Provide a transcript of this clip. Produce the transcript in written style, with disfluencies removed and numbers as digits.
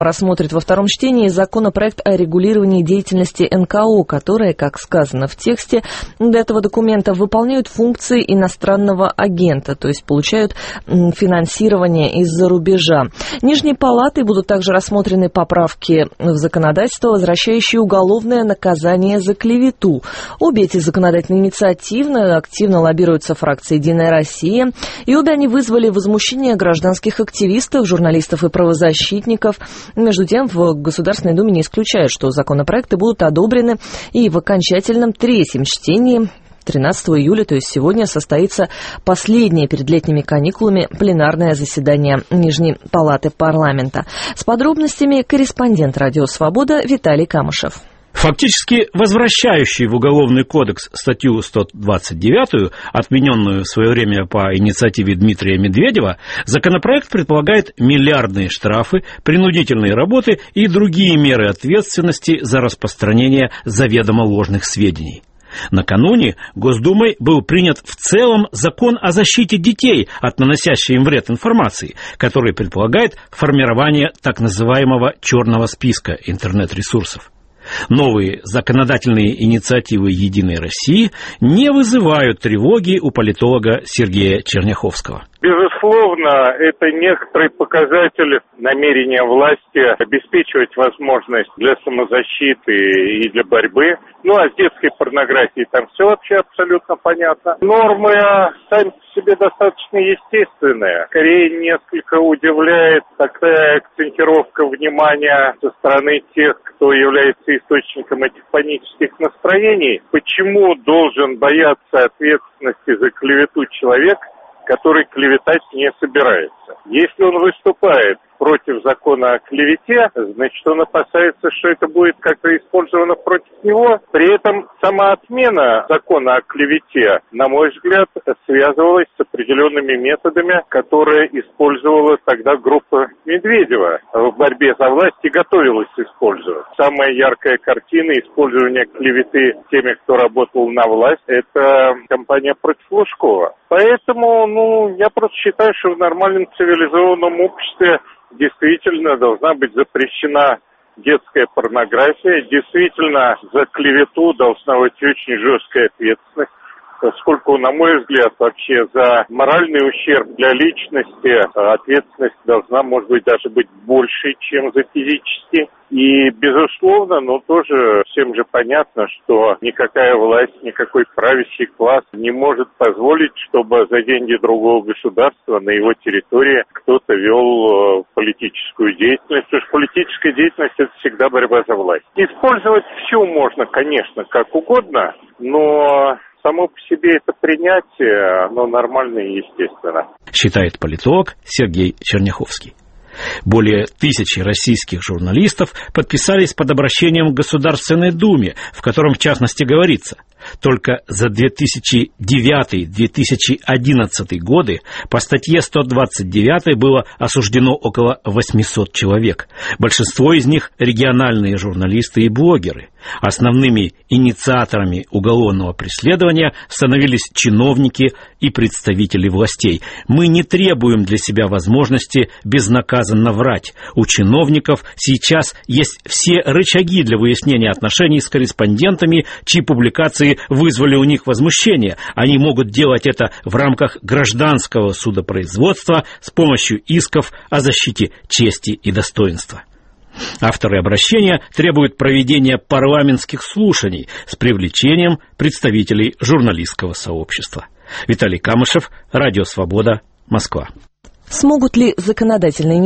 рассмотрит во втором чтении законопроект о регулировании деятельности НКО, которые, как сказано в тексте этого документа, выполняют функции иностранного агента, то есть получают финансирование из-за рубежа. Нижней палатой будут также рассмотрены поправки в законодательство, возвращающие уголовное наказание за клевету. Обе эти законодательные инициативы активно лоббируются фракцией «Единая Россия», и обе они вызвали возмущение гражданских активистов, журналистов и правозащитников. Между тем, в Государственной Думе не исключают, что законопроекты будут одобрены, и в окончательном третьем чтении 13 июля, то есть сегодня, состоится последнее перед летними каникулами пленарное заседание Нижней палаты парламента. С подробностями корреспондент «Радио Свобода» Виталий Камышев. Фактически возвращающий в Уголовный кодекс статью 129, отмененную в свое время по инициативе Дмитрия Медведева, законопроект предполагает миллиардные штрафы, принудительные работы и другие меры ответственности за распространение заведомо ложных сведений. Накануне Госдумой был принят в целом закон о защите детей от наносящей им вред информации, который предполагает формирование так называемого черного списка интернет-ресурсов. Новые законодательные инициативы «Единой России» не вызывают тревоги у политолога Сергея Черняховского. Безусловно, это некоторый показатель намерения власти обеспечивать возможность для самозащиты и для борьбы. Ну, а с детской порнографией там все вообще абсолютно понятно. Нормы сами по себе достаточно естественные. Скорее, несколько удивляет такая акцентировка внимания со стороны тех, кто является источником этих панических настроений. Почему должен бояться ответственности за клевету человек, который клеветать не собирается? Если он выступает против закона о клевете, значит, он опасается, что это будет как-то использовано против него. При этом сама отмена закона о клевете, на мой взгляд, связывалась с определенными методами, которые использовала тогда группа Медведева в борьбе за власть и готовилась использовать. Самая яркая картина использования клеветы теми, кто работал на власть, это кампания против Лужкова. Поэтому, я просто считаю, что в нормальном цивилизованном обществе действительно должна быть запрещена детская порнография, действительно за клевету должна быть очень жесткая ответственность, поскольку, на мой взгляд, вообще за моральный ущерб для личности ответственность должна, может быть, даже быть больше, чем за физический. И, безусловно, тоже всем же понятно, что никакая власть, никакой правящий класс не может позволить, чтобы за деньги другого государства на его территории кто-то вел политическую деятельность. Потому что политическая деятельность – это всегда борьба за власть. Использовать все можно, конечно, как угодно, но само по себе это принятие, оно нормально и естественно. Считает политолог Сергей Черняховский. Более 1000 российских журналистов подписались под обращением к Государственной Думе, в котором в частности говорится: только за 2009-2011 годы по статье 129 было осуждено около 800 человек. Большинство из них – региональные журналисты и блогеры. Основными инициаторами уголовного преследования становились чиновники и представители властей. Мы не требуем для себя возможности безнаказанно врать. У чиновников сейчас есть все рычаги для выяснения отношений с корреспондентами, чьи публикации вызвали у них возмущение. Они могут делать это в рамках гражданского судопроизводства с помощью исков о защите чести и достоинства. Авторы обращения требуют проведения парламентских слушаний с привлечением представителей журналистского сообщества. Виталий Камышев, Радио Свобода, Москва. Смогут ли законодательные